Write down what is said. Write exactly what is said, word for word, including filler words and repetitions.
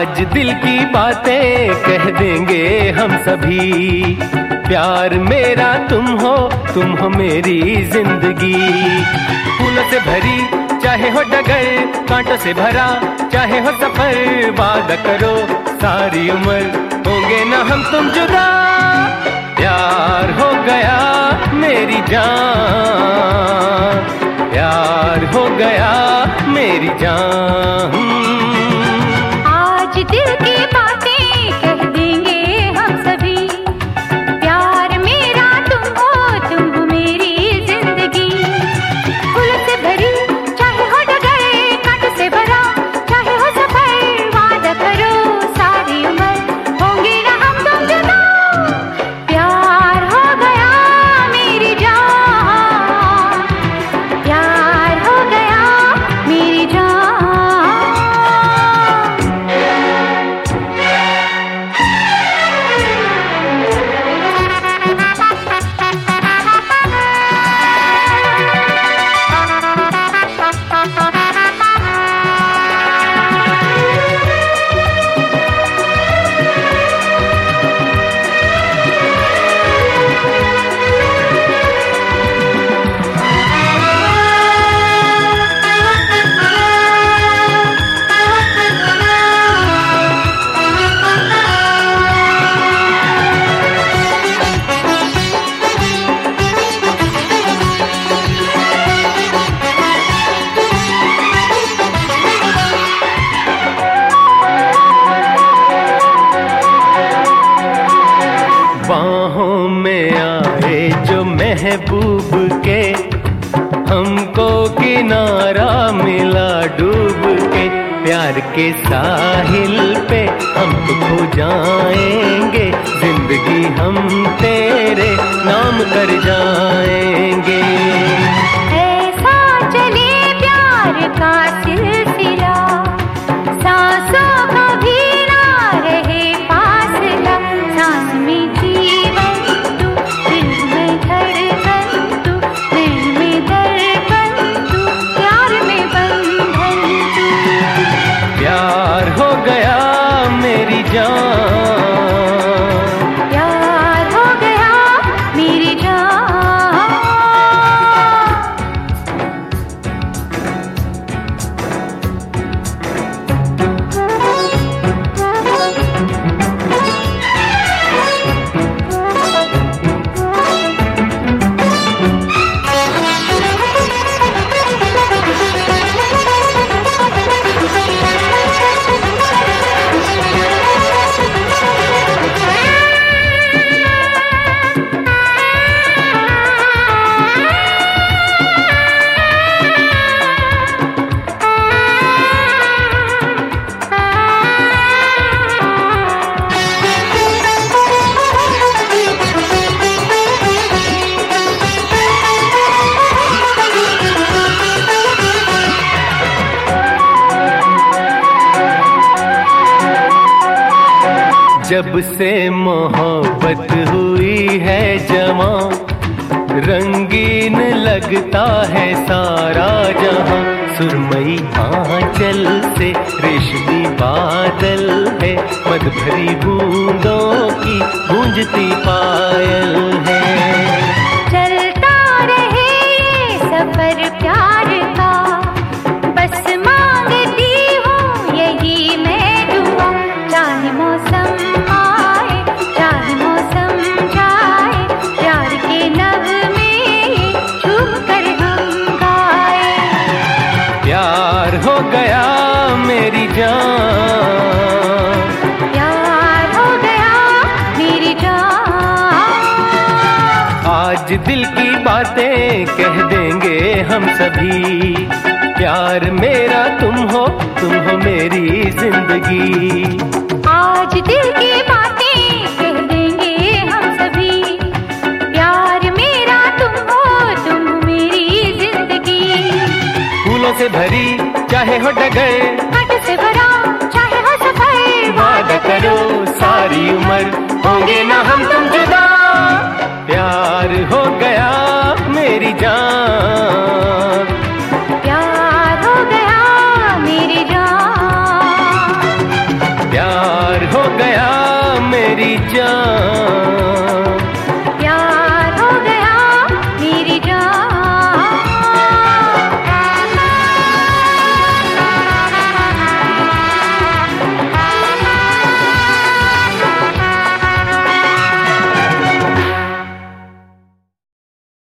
आज दिल की बातें कह देंगे हम सभी। प्यार मेरा तुम हो, तुम हो मेरी जिंदगी। फूलों से भरी चाहे हो डगर, कांटों से भरा चाहे हो सफर, वादा करो सारी उम्र होंगे ना हम तुम जुदा। प्यार हो गया मेरी जान, प्यार हो गया मेरी जान। आज दिल की बातें कह देंगे हम सभी। प्यार मेरा तुम हो, तुम हो मेरी जिंदगी। फूल से भरी चाहे हो डगर, कांटों से भरा चाहे हो सफर, वादा करो सारी उम्र होंगे ना हम तुम जुदा। प्यार हो गया मेरी जान, प्यार हो गया मेरी जान। बाहों में आए जो महबूब के, हमको किनारा मिला डूब के। प्यार के साहिल पे हम तो खो जाएंगे, जिंदगी हम तेरे नाम कर जाएंगे। ऐसा चले प्यार का सिलसिला, सांसों का भी ना रहे फासला। सांस में जीवन तू, दिल में धड़कन तू, दिल में धड़कन तू, प्यार में बंधन तू। प्यार हो गया मेरी जान, प्यार हो गया मेरी जान। जब से मोहब्बत हुई है जवां, रंगीन लगता है सारा जहां। सुरमई आंचल से रेशमी बादल है, मद भरी बूंदों की गूंजती पायल है। चलता रहे ये सफर प्यार का, बस मांगती हूँ यही मैं दुआ। चाहे मौसम आए, चाहे मौसम जाए, प्यार के नगमे झूम कर हम गाए। प्यार हो गया मेरी जान, प्यार हो गया मेरी जान। आज दिल की बातें कह देंगे हम सभी। प्यार मेरा तुम हो, तुम हो मेरी जिंदगी। आज दिल की बातें कह देंगे हम सभी। प्यार मेरा तुम हो, तुम हो मेरी जिंदगी। फूलों से भरी चाहे हो डगर, कांटों से भरा चाहे हो सफर, वादा करो सारी उम्र होंगे ना हम तुम जुदा। प्यार हो गया मेरी जान।